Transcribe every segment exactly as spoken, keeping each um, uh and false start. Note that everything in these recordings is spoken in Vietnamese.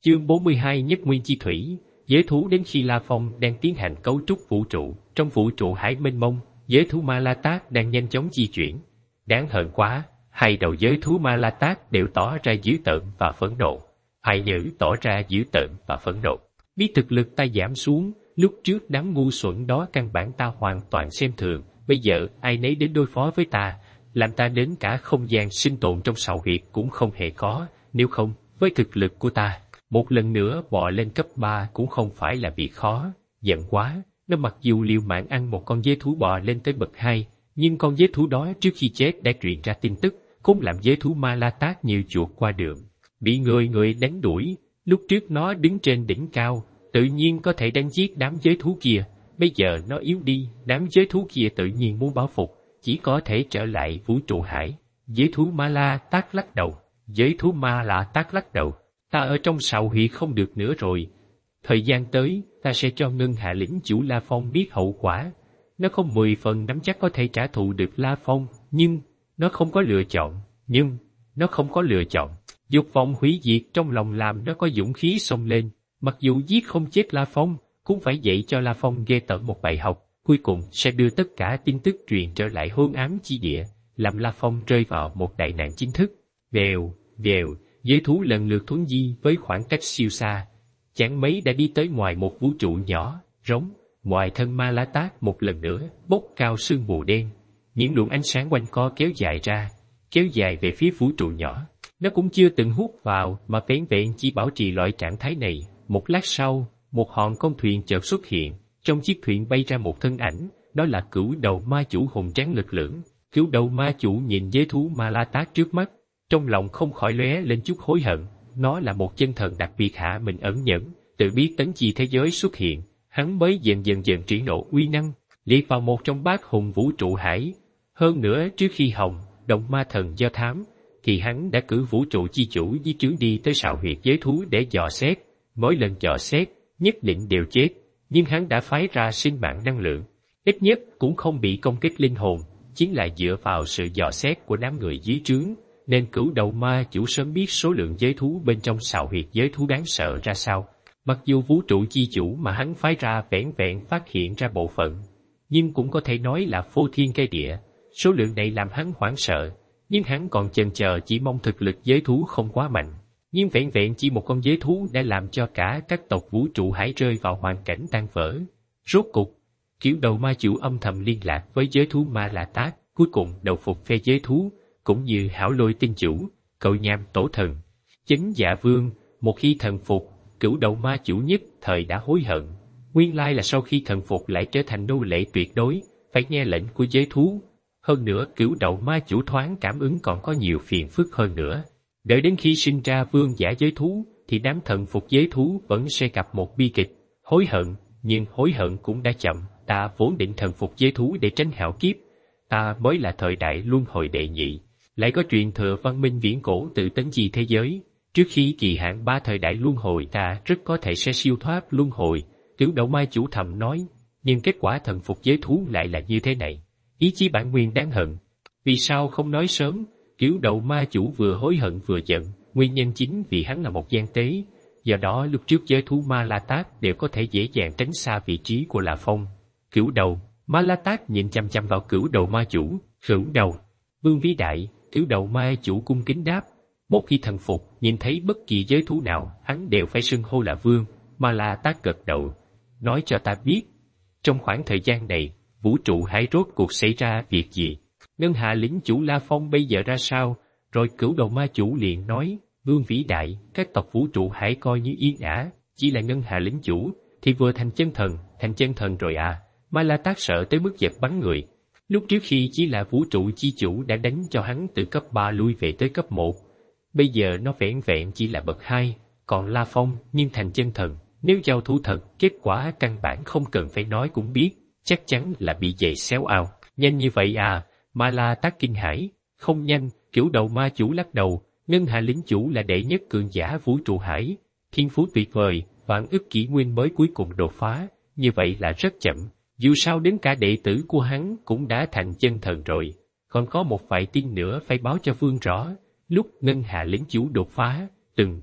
Chương bốn mươi hai Nhất Nguyên Chi Thủy. Giới thú. Đến khi La Phong đang tiến hành cấu trúc vũ trụ, trong vũ trụ hải mênh mông, giới thú Ma La Tát đang nhanh chóng di chuyển. Đáng hận quá, hai đầu giới thú Ma La Tát đều tỏ ra dữ tợn và phẫn nộ. Hai nữ tỏ ra dữ tợn và phẫn nộ. Biết thực lực ta giảm xuống, lúc trước đám ngu xuẩn đó căn bản ta hoàn toàn xem thường, bây giờ ai nấy đến đối phó với ta, làm ta đến cả không gian sinh tồn trong sào huyệt cũng không hề có, nếu không, với thực lực của ta, một lần nữa bò lên cấp ba cũng không phải là việc khó. Giận quá, nó mặc dù liều mạng ăn một con dế thú bò lên tới bậc hai, nhưng con dế thú đó trước khi chết đã truyền ra tin tức, cũng làm dế thú Ma La Tát như chuột qua đường, bị người người đánh đuổi. Lúc trước nó đứng trên đỉnh cao, tự nhiên có thể đánh giết đám dế thú kia, bây giờ nó yếu đi, đám dế thú kia tự nhiên muốn báo phục, chỉ có thể trở lại vũ trụ hải. Dế thú Ma La Tát lắc đầu, dế thú Ma La Tát lắc đầu, ta ở trong sào huyệt không được nữa rồi. Thời gian tới, ta sẽ cho Ngân Hà lĩnh chủ La Phong biết hậu quả. Nó không mười phần nắm chắc có thể trả thù được La Phong, nhưng nó không có lựa chọn, nhưng nó không có lựa chọn. Dục vọng hủy diệt trong lòng làm nó có dũng khí xông lên, mặc dù giết không chết La Phong, cũng phải dạy cho La Phong ghê tởm một bài học, cuối cùng sẽ đưa tất cả tin tức truyền trở lại hôn ám chi địa, làm La Phong rơi vào một đại nạn chính thức. Vèo, vèo, giới thú lần lượt thuấn di với khoảng cách siêu xa, chẳng mấy đã đi tới ngoài một vũ trụ nhỏ, rống, ngoài thân Ma La Tát một lần nữa, bốc cao sương mù đen, những luồng ánh sáng quanh co kéo dài ra, kéo dài về phía vũ trụ nhỏ. Nó cũng chưa từng hút vào mà vẻn vẹn chỉ bảo trì loại trạng thái này. Một lát sau, một hòn con thuyền chợt xuất hiện, trong chiếc thuyền bay ra một thân ảnh, đó là Cửu Đầu Ma Chủ hùng tráng lực lưỡng. Cửu Đầu Ma Chủ nhìn dế thú Ma La Tát trước mắt, trong lòng không khỏi lóe lên chút hối hận. Nó là một chân thần đặc biệt hạ mình ẩn nhẫn, tự biết tấn chi thế giới xuất hiện, hắn mới dần dần dần triển lộ uy năng, liệt vào một trong bát hùng vũ trụ hải. Hơn nữa trước khi Hồng Động Ma Thần do thám, thì hắn đã cử vũ trụ chi chủ di trướng đi tới sào huyệt giới thú để dò xét. Mỗi lần dò xét, nhất định đều chết, nhưng hắn đã phái ra sinh mạng năng lượng, ít nhất cũng không bị công kích linh hồn, chính là dựa vào sự dò xét của đám người dưới trướng, nên Cửu Đầu Ma Chủ sớm biết số lượng giới thú bên trong sào huyệt giới thú đáng sợ ra sao. Mặc dù vũ trụ chi chủ mà hắn phái ra vẻn vẹn phát hiện ra bộ phận, nhưng cũng có thể nói là phô thiên cái địa, số lượng này làm hắn hoảng sợ. Nhưng hắn còn chần chờ, chỉ mong thực lực giới thú không quá mạnh. Nhưng vẹn vẹn chỉ một con giới thú đã làm cho cả các tộc vũ trụ hải rơi vào hoàn cảnh tan vỡ. Rốt cục, Cửu Đầu Ma Chủ âm thầm liên lạc với giới thú Ma La Tát, cuối cùng đầu phục phe giới thú, cũng như Hảo Lôi Tinh Chủ, Cậu Nham Tổ Thần, Chấn Dạ Vương. Một khi thần phục, Cửu Đầu Ma Chủ nhất thời đã hối hận. Nguyên lai là sau khi thần phục lại trở thành nô lệ tuyệt đối, phải nghe lệnh của giới thú. Hơn nữa Cửu Đầu Ma Chủ thoáng cảm ứng còn có nhiều phiền phức hơn nữa. Đợi đến khi sinh ra vương giả giới thú, thì đám thần phục giới thú vẫn sẽ gặp một bi kịch, hối hận, nhưng hối hận cũng đã chậm. Ta vốn định thần phục giới thú để tránh hạo kiếp. Ta mới là thời đại luân hồi đệ nhị, lại có truyền thừa văn minh viễn cổ tự tấn chi thế giới. Trước khi kỳ hạn ba thời đại luân hồi, ta rất có thể sẽ siêu thoát luân hồi. Cửu Đầu Ma Chủ thầm nói, nhưng kết quả thần phục giới thú lại là như thế này. Ý chí bản nguyên đáng hận. Vì sao không nói sớm? Cửu Đầu Ma Chủ vừa hối hận vừa giận, nguyên nhân chính vì hắn là một gian tế. Do đó lúc trước giới thú Ma La Tát đều có thể dễ dàng tránh xa vị trí của La Phong. Cửu Đầu Ma La Tát nhìn chăm chăm vào Cửu Đầu Ma Chủ. Cửu Đầu Vương vĩ đại. Cửu Đầu Ma Chủ cung kính đáp. Một khi thần phục, nhìn thấy bất kỳ giới thú nào, hắn đều phải xưng hô là vương. Ma La Tát gật đầu, nói cho ta biết, trong khoảng thời gian này, vũ trụ hải rốt cuộc xảy ra việc gì? Ngân Hà lĩnh chủ La Phong bây giờ ra sao? Rồi Cửu Đầu Ma Chủ liền nói, vương vĩ đại, các tộc vũ trụ hải coi như yên ả, chỉ là Ngân Hà lĩnh chủ thì vừa thành chân thần, thành chân thần rồi à? Ma La Tát sợ tới mức giật bắn người. Lúc trước khi chỉ là vũ trụ chi chủ đã đánh cho hắn từ cấp ba lui về tới cấp một, bây giờ nó vẻn vẹn chỉ là bậc hai, còn La Phong nhưng thành chân thần. Nếu giao thủ thật, kết quả căn bản không cần phải nói cũng biết, chắc chắn là bị giày xéo ao. Nhanh như vậy à? Ma La Tát kinh hãi. Không nhanh. Cửu Đầu Ma Chủ lắc đầu. Ngân Hà lĩnh chủ là đệ nhất cường giả vũ trụ hải, thiên phú tuyệt vời, vạn ức kỷ nguyên mới cuối cùng đột phá, như vậy là rất chậm. Dù sao đến cả đệ tử của hắn cũng đã thành chân thần rồi, còn có một vài tin nữa phải báo cho vương rõ. Lúc Ngân Hà lĩnh chủ đột phá, từng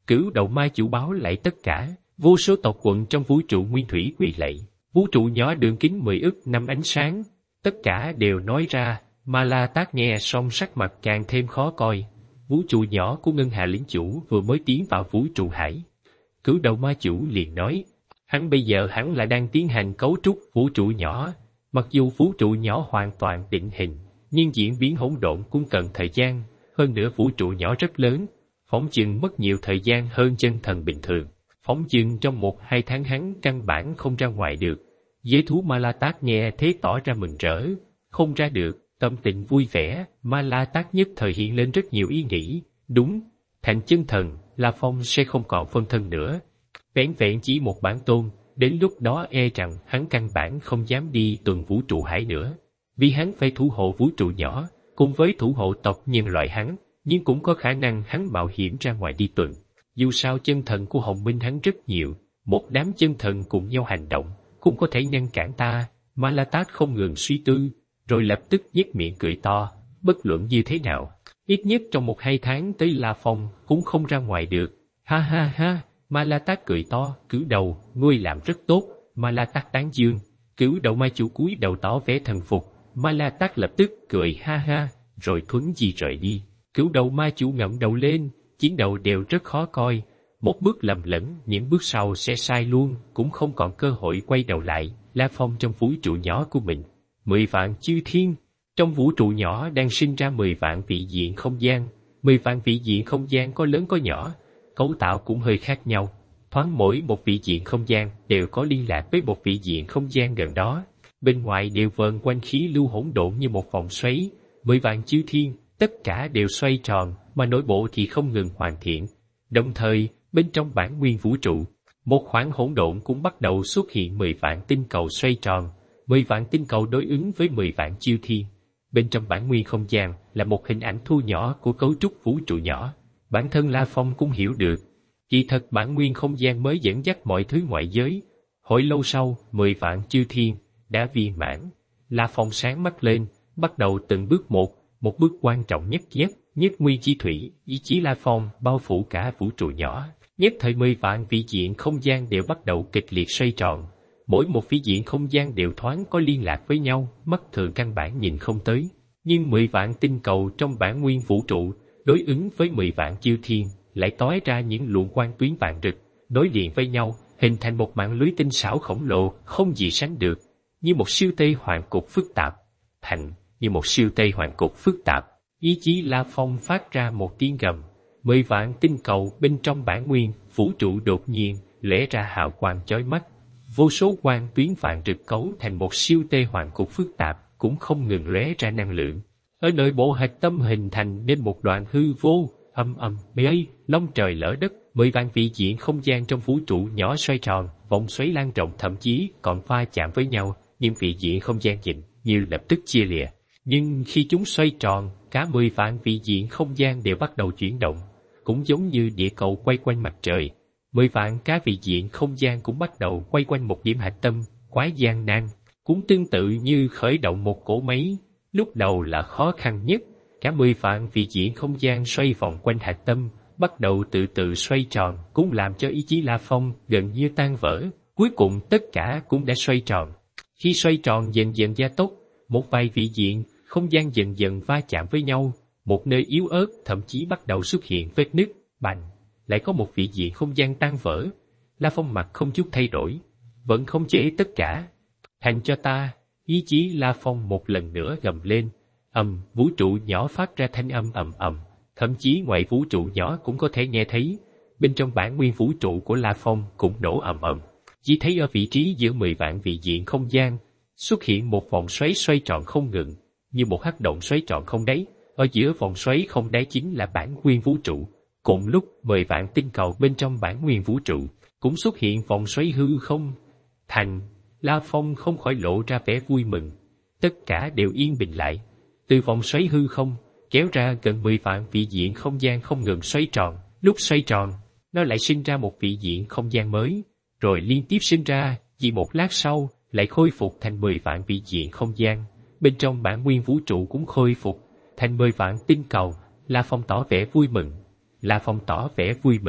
Cửu đầu ma chủ báo lại tất cả, vô số tộc quần trong vũ trụ nguyên thủy quỳ lạy. Vũ trụ nhỏ đường kính mười ức năm ánh sáng, tất cả đều nói ra. Ma La Tát nghe xong sắc mặt càng thêm khó coi. Vũ trụ nhỏ của Ngân Hà lĩnh chủ vừa mới tiến vào vũ trụ hải. Cửu đầu ma chủ liền nói, hắn bây giờ hẳn là đang tiến hành cấu trúc vũ trụ nhỏ. Mặc dù vũ trụ nhỏ hoàn toàn định hình, nhưng diễn biến hỗn độn cũng cần thời gian. Hơn nữa vũ trụ nhỏ rất lớn, phỏng chừng mất nhiều thời gian hơn chân thần bình thường. Phỏng chừng trong một hai tháng hắn căn bản không ra ngoài được. Giới thú Ma La Tát nghe thế tỏ ra mừng rỡ, không ra được, tâm tình vui vẻ. Ma La Tát nhất thời hiện lên rất nhiều ý nghĩ. Đúng, thành chân thần, La Phong sẽ không còn phân thân nữa. Vẹn vẹn chỉ một bản tôn, đến lúc đó e rằng hắn căn bản không dám đi tuần vũ trụ hải nữa. Vì hắn phải thủ hộ vũ trụ nhỏ, cùng với thủ hộ tộc nhân loại hắn, nhưng cũng có khả năng hắn mạo hiểm ra ngoài đi tuần. Dù sao chân thần của Hồng Minh hắn rất nhiều, một đám chân thần cùng nhau hành động, cũng có thể ngăn cản ta. Ma La Tát không ngừng suy tư, rồi lập tức nhếch miệng cười to, bất luận như thế nào, ít nhất trong một hai tháng tới La Phong cũng không ra ngoài được. Ha ha ha, Ma La Tát cười to, cửu đầu, ngươi làm rất tốt. Ma La Tát tán dương. Cửu đầu ma chủ cúi đầu tỏ vẻ thần phục. Ma La Tát lập tức cười ha ha, rồi thuấn di rời đi. Cửu đầu ma chủ ngẩng đầu lên, chiến đầu đều rất khó coi. Một bước lầm lẫn, những bước sau sẽ sai luôn, cũng không còn cơ hội quay đầu lại. La Phong trong vũ trụ nhỏ của mình, mười vạn chư thiên. Trong vũ trụ nhỏ đang sinh ra mười vạn vị diện không gian. Mười vạn vị diện không gian có lớn có nhỏ, cấu tạo cũng hơi khác nhau. Thoáng mỗi một vị diện không gian đều có liên lạc với một vị diện không gian gần đó. Bên ngoài đều vờn quanh khí lưu hỗn độn như một vòng xoáy. Mười vạn chư thiên, tất cả đều xoay tròn, mà nội bộ thì không ngừng hoàn thiện. Đồng thời, bên trong bản nguyên vũ trụ, một khoảng hỗn độn cũng bắt đầu xuất hiện mười vạn tinh cầu xoay tròn. Mười vạn tinh cầu đối ứng với mười vạn chư thiên. Bên trong bản nguyên không gian là một hình ảnh thu nhỏ của cấu trúc vũ trụ nhỏ. Bản thân La Phong cũng hiểu được. Kỳ thật bản nguyên không gian mới dẫn dắt mọi thứ ngoại giới. Hồi lâu sau, mười vạn chư thiên đã viên mãn. La Phong sáng mắt lên, bắt đầu từng bước một, một bước quan trọng nhất nhất, nhất nguyên chi thủy, ý chí La Phong bao phủ cả vũ trụ nhỏ. Nhất thời mười vạn vị diện không gian đều bắt đầu kịch liệt xoay tròn. Mỗi một vị diện không gian đều thoáng có liên lạc với nhau, mắt thường căn bản nhìn không tới. Nhưng mười vạn tinh cầu trong bản nguyên vũ trụ, đối ứng với mười vạn chư thiên, lại tói ra những luồng quang tuyến vàng rực, đối liền với nhau, hình thành một mạng lưới tinh xảo khổng lồ, không gì sánh được, như một siêu tây hoàng cục phức tạp. Thành, như một siêu tây hoàng cục phức tạp, ý chí La Phong phát ra một tiếng gầm. Mười vạn tinh cầu bên trong bản nguyên vũ trụ đột nhiên lóe ra hào quang chói mắt. Vô số quang tuyến vàng rực cấu thành một siêu tê hoàng cục phức tạp, cũng không ngừng lóe ra năng lượng. Ở nội bộ hạch tâm hình thành nên một đoạn hư vô, âm âm, mây, long trời lở đất. Mười vạn vị diện không gian trong vũ trụ nhỏ xoay tròn, vòng xoáy lan rộng, thậm chí còn va chạm với nhau. Nhưng vị diện không gian dịnh như lập tức chia lìa. Nhưng khi chúng xoay tròn, cả mười vạn vị diện không gian đều bắt đầu chuyển động, cũng giống như địa cầu quay quanh mặt trời. Mười vạn cá vị diện không gian cũng bắt đầu quay quanh một điểm hạch tâm, quái gian nan, cũng tương tự như khởi động một cỗ máy. Lúc đầu là khó khăn nhất, cả mười vạn vị diện không gian xoay vòng quanh hạch tâm, bắt đầu từ từ xoay tròn, cũng làm cho ý chí La Phong gần như tan vỡ. Cuối cùng tất cả cũng đã xoay tròn. Khi xoay tròn dần dần gia tốc, một vài vị diện không gian dần dần va chạm với nhau, một nơi yếu ớt thậm chí bắt đầu xuất hiện vết nứt, bành, lại có một vị diện không gian tan vỡ. La Phong mặt không chút thay đổi, vẫn không chế tất cả. Thành cho ta, ý chí La Phong một lần nữa gầm lên. Ầm, vũ trụ nhỏ phát ra thanh âm ầm ầm, thậm chí ngoài vũ trụ nhỏ cũng có thể nghe thấy. Bên trong bản nguyên vũ trụ của La Phong cũng nổ ầm ầm. Chỉ thấy ở vị trí giữa mười vạn vị diện không gian xuất hiện một vòng xoáy xoay tròn không ngừng, như một hắc động xoáy tròn không đáy. Ở giữa vòng xoáy không đáy chính là bản nguyên vũ trụ. Cùng lúc, mười vạn tinh cầu bên trong bản nguyên vũ trụ cũng xuất hiện vòng xoáy hư không. Thành, La Phong không khỏi lộ ra vẻ vui mừng. Tất cả đều yên bình lại. Từ vòng xoáy hư không kéo ra gần mười vạn vị diện không gian không ngừng xoay tròn. Lúc xoay tròn, nó lại sinh ra một vị diện không gian mới, rồi liên tiếp sinh ra, chỉ một lát sau lại khôi phục thành mười vạn vị diện không gian. Bên trong bản nguyên vũ trụ cũng khôi phục thành mười vạn tinh cầu. La Phong tỏ vẻ vui mừng. La Phong tỏ vẻ vui mừng.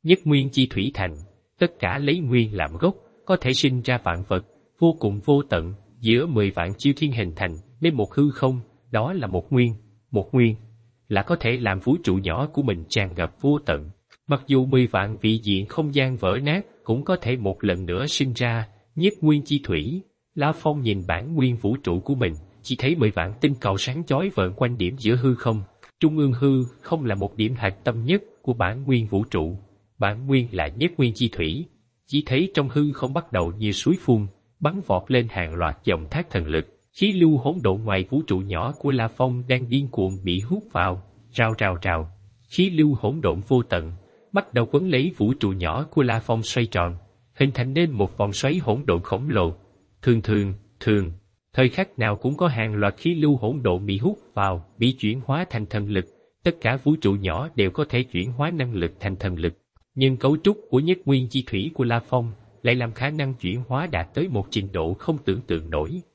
Nhất nguyên chi thủy thành, tất cả lấy nguyên làm gốc, có thể sinh ra vạn vật, vô cùng vô tận, giữa mười vạn chiêu thiên hình thành nên một hư không, đó là một nguyên, một nguyên, là có thể làm vũ trụ nhỏ của mình tràn ngập vô tận. Mặc dù mười vạn vị diện không gian vỡ nát, cũng có thể một lần nữa sinh ra, nhất nguyên chi thủy. La Phong nhìn bản nguyên vũ trụ của mình, chỉ thấy mười vạn tinh cầu sáng chói vờn quanh điểm giữa hư không. Trung ương hư không là một điểm hạch tâm nhất của bản nguyên vũ trụ. Bản nguyên là nhất nguyên chi thủy. Chỉ thấy trong hư không bắt đầu như suối phun, bắn vọt lên hàng loạt dòng thác thần lực. Khí lưu hỗn độn ngoài vũ trụ nhỏ của La Phong đang điên cuồng bị hút vào, rào rào rào. Khí lưu hỗn độn vô tận, bắt đầu quấn lấy vũ trụ nhỏ của La Phong xoay tròn, hình thành nên một vòng xoáy hỗn độn khổng lồ. Thường thường, thường, thời khắc nào cũng có hàng loạt khí lưu hỗn độn bị hút vào, bị chuyển hóa thành thần lực. Tất cả vũ trụ nhỏ đều có thể chuyển hóa năng lực thành thần lực. Nhưng cấu trúc của nhất nguyên chi thủy của La Phong lại làm khả năng chuyển hóa đạt tới một trình độ không tưởng tượng nổi.